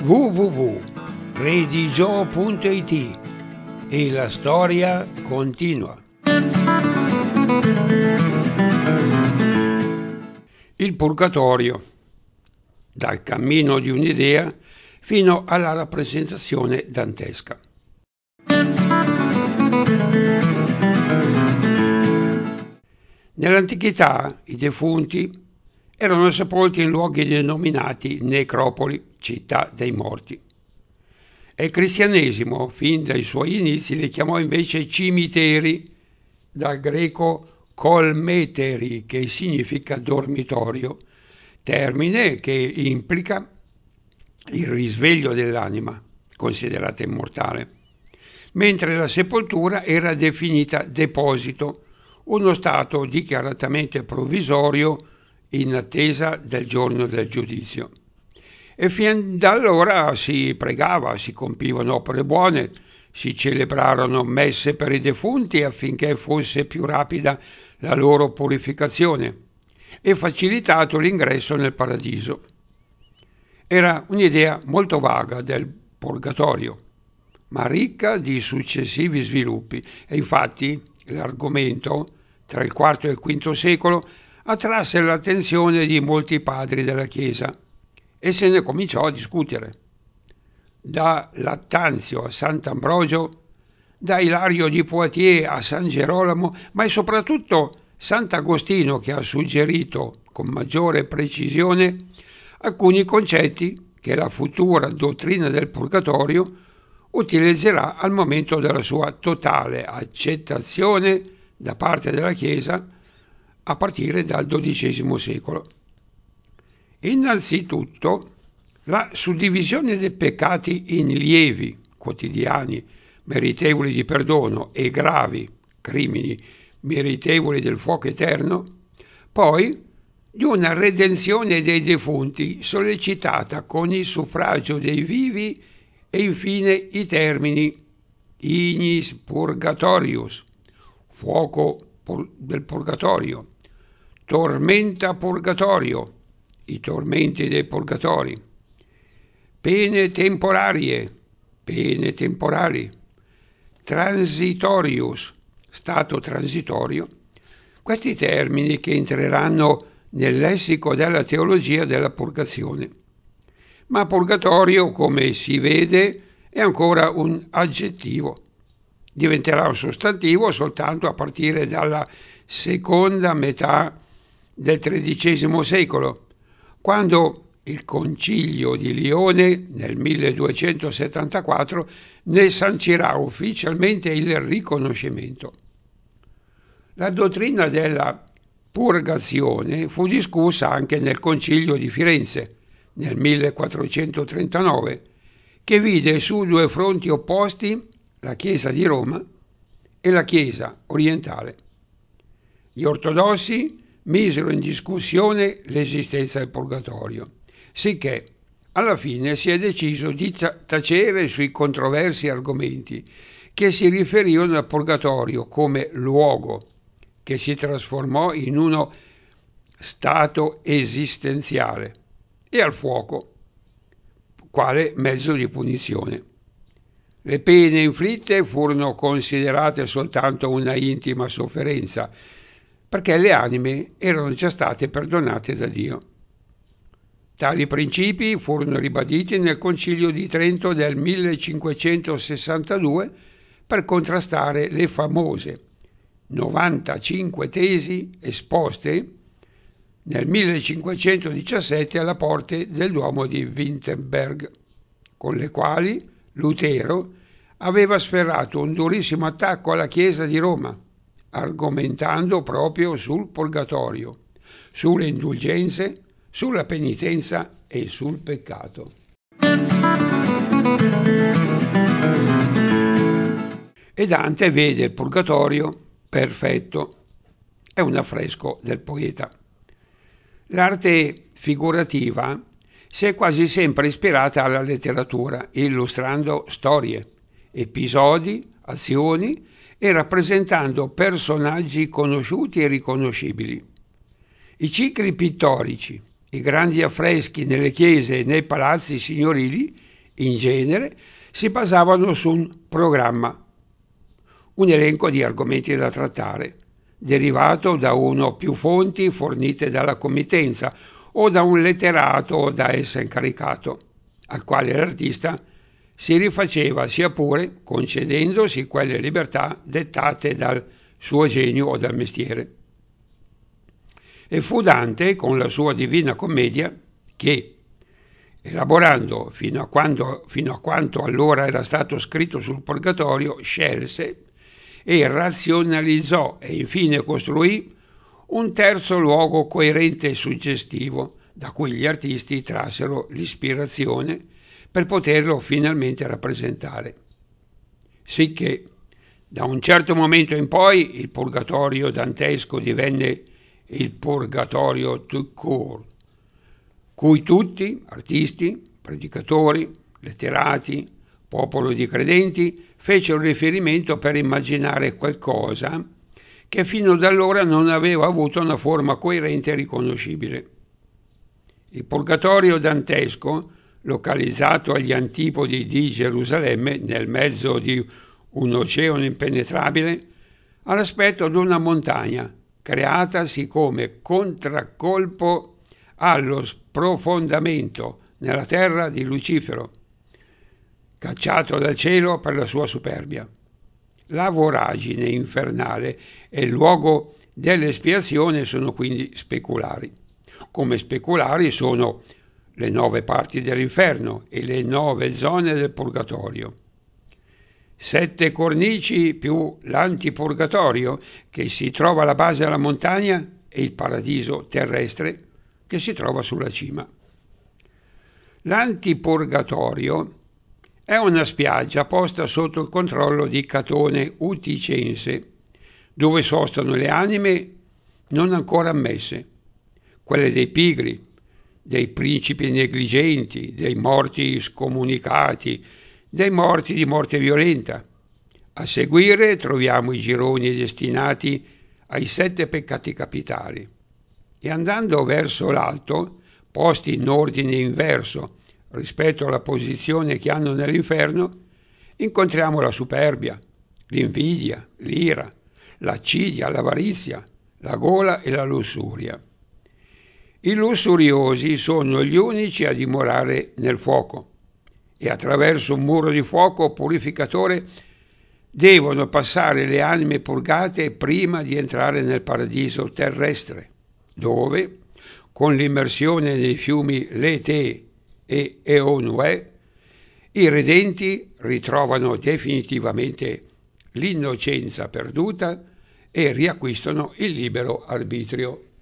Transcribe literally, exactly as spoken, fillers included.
w w w punto redigio punto it e la storia continua. Il Purgatorio, dal cammino di un'idea fino alla rappresentazione dantesca. Nell'antichità i defunti erano sepolti in luoghi denominati necropoli, città dei morti. E il cristianesimo, fin dai suoi inizi, li chiamò invece cimiteri, dal greco colmeteri, che significa dormitorio, termine che implica il risveglio dell'anima, considerata immortale, mentre la sepoltura era definita deposito, uno stato dichiaratamente provvisorio in attesa del giorno del giudizio. E fin da allora si pregava, si compivano opere buone, si celebrarono messe per i defunti affinché fosse più rapida la loro purificazione e facilitato l'ingresso nel paradiso. Era un'idea molto vaga del purgatorio, ma ricca di successivi sviluppi, e infatti l'argomento, tra il quarto e il quinto secolo, attrasse l'attenzione di molti padri della Chiesa e se ne cominciò a discutere. Da Lattanzio a Sant'Ambrogio, da Ilario di Poitiers a San Gerolamo, ma è soprattutto Sant'Agostino che ha suggerito con maggiore precisione alcuni concetti che la futura dottrina del Purgatorio utilizzerà al momento della sua totale accettazione da parte della Chiesa a partire dal dodicesimo secolo. Innanzitutto, la suddivisione dei peccati in lievi, quotidiani, meritevoli di perdono, e gravi, crimini, meritevoli del fuoco eterno, poi di una redenzione dei defunti sollecitata con il suffragio dei vivi e infine i termini ignis purgatorius, fuoco del purgatorio, tormenta purgatorio, i tormenti dei purgatori, pene temporarie, pene temporali, transitorius, stato transitorio, questi termini che entreranno nel lessico della teologia della purgazione. Ma purgatorio, come si vede, è ancora un aggettivo. Diventerà un sostantivo soltanto a partire dalla seconda metà del tredicesimo secolo, quando il Concilio di Lione nel milleduecentosettantaquattro ne sancirà ufficialmente il riconoscimento. La dottrina della purgazione fu discussa anche nel Concilio di Firenze nel millequattrocentotrentanove, che vide su due fronti opposti la Chiesa di Roma e la Chiesa orientale. Gli ortodossi misero in discussione l'esistenza del purgatorio, sicché alla fine si è deciso di tacere sui controversi argomenti che si riferivano al purgatorio come luogo che si trasformò in uno stato esistenziale e al fuoco quale mezzo di punizione. Le pene inflitte furono considerate soltanto una intima sofferenza, perché le anime erano già state perdonate da Dio. Tali principi furono ribaditi nel Concilio di Trento del millecinquecentosessantadue per contrastare le famose novantacinque tesi esposte nel millecinquecentodiciassette alla porte del Duomo di Wittenberg, con le quali Lutero aveva sferrato un durissimo attacco alla Chiesa di Roma, argomentando proprio sul purgatorio, sulle indulgenze, sulla penitenza e sul peccato. E Dante vede il purgatorio perfetto. È un affresco del poeta. L'arte figurativa si è quasi sempre ispirata alla letteratura, illustrando storie, episodi, azioni e rappresentando personaggi conosciuti e riconoscibili. I cicli pittorici, i grandi affreschi nelle chiese e nei palazzi signorili In genere si basavano su un programma, un elenco di argomenti da trattare, derivato da uno o più fonti fornite dalla committenza o da un letterato da essa incaricato, al quale l'artista si rifaceva sia pure concedendosi quelle libertà dettate dal suo genio o dal mestiere. E fu Dante, con la sua Divina Commedia, che, elaborando fino a, quando, fino a quanto allora era stato scritto sul Purgatorio, scelse e razionalizzò e infine costruì un terzo luogo coerente e suggestivo, da cui gli artisti trassero l'ispirazione per poterlo finalmente rappresentare. Sicché, da un certo momento in poi, il Purgatorio dantesco divenne il Purgatorio tout court, cui tutti, artisti, predicatori, letterati, popolo di credenti, fecero riferimento per immaginare qualcosa che fino ad allora non aveva avuto una forma coerente e riconoscibile. Il Purgatorio dantesco, localizzato agli antipodi di Gerusalemme, nel mezzo di un oceano impenetrabile, ha l'aspetto di una montagna, creatasi come contraccolpo allo sprofondamento nella terra di Lucifero, cacciato dal cielo per la sua superbia. La voragine infernale e il luogo dell'espiazione sono quindi speculari, come speculari sono le nove parti dell'inferno e le nove zone del purgatorio. Sette cornici più l'antipurgatorio, che si trova alla base della montagna, e il paradiso terrestre, che si trova sulla cima. L'antipurgatorio è una spiaggia posta sotto il controllo di Catone Uticense, dove sostano le anime non ancora ammesse, quelle dei pigri, dei principi negligenti, dei morti scomunicati, dei morti di morte violenta. A seguire troviamo i gironi destinati ai sette peccati capitali e andando verso l'alto, posti in ordine inverso rispetto alla posizione che hanno nell'inferno, incontriamo la superbia, l'invidia, l'ira, l'accidia, l'avarizia, la gola e la lussuria. I lussuriosi sono gli unici a dimorare nel fuoco e attraverso un muro di fuoco purificatore devono passare le anime purgate prima di entrare nel paradiso terrestre, dove, con l'immersione nei fiumi Lethe e Eonue, i redenti ritrovano definitivamente l'innocenza perduta e riacquistano il libero arbitrio.